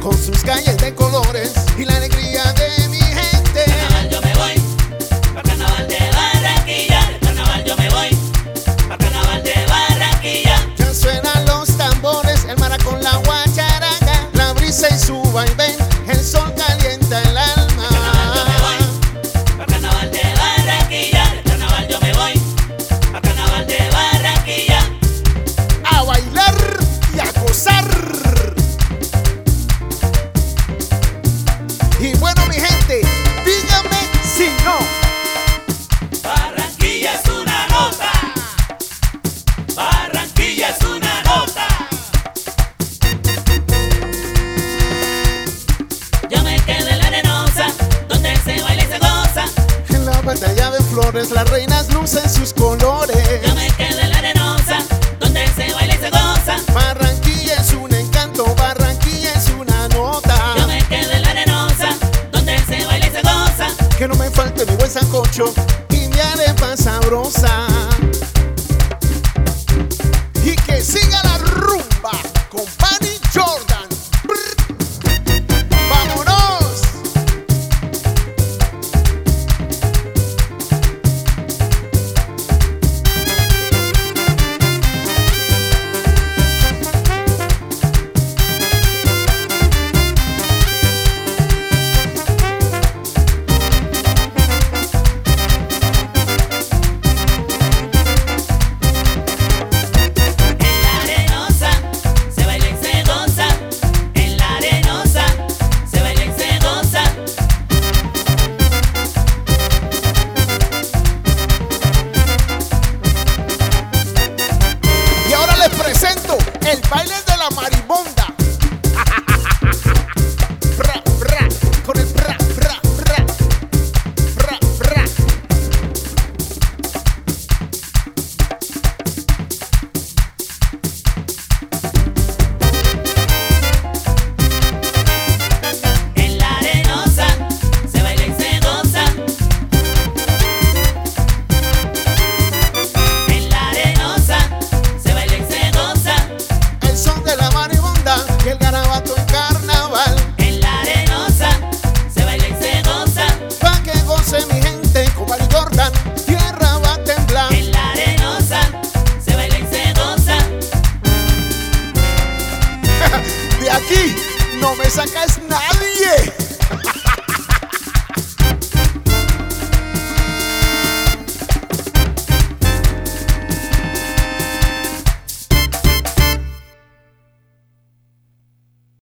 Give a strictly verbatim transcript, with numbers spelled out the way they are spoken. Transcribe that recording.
con sus calles de colores y la alegría de mi gente. Carnaval yo me voy, pa' Carnaval de Barranquilla. De Carnaval yo me voy, pa' Carnaval de Barranquilla. Ya suenan los tambores, el maracón, la guacharaca, la brisa y su vaivén, el sol calienta el alma. Carnaval yo me voy, pa' Carnaval de Barranquilla. De Carnaval yo me voy, pa' Carnaval de Barranquilla. A bailar y a gozar. Y bueno, mi gente, díganme si no. Barranquilla es una nota. Barranquilla es una nota. Yo me quedo en la arenosa, donde se baila y se goza. En la batalla de flores las reinas lucen sus colores. Yo me quedo en la arenosa, donde se baila y se goza. Barranquilla es un encanto, Barranquilla es una nota. Yo me quedo en la arenosa, donde se baila y se goza. Que no me falte mi buen sancocho y mi arepa sabrosa. Y que siga la rumba con Bunny Jordan. Brr. ¡Vámonos! En la arenosa, se baila y se goza. En la arenosa, se baila y se goza. Y ahora les presento el baile de la marimonda. Bra, bra, con el bra, bra, bra. Bra, bra. En la arenosa, se baila y se goza. En la arenosa, se baila y se goza. El son de la marimonda y el garabato en carnaval. En la arenosa, se baila y se goza. Pa' que goce mi gente con Bunny Jordan, tierra va a temblar. En la arenosa, se baila y se goza. De aquí no me sacas nadie.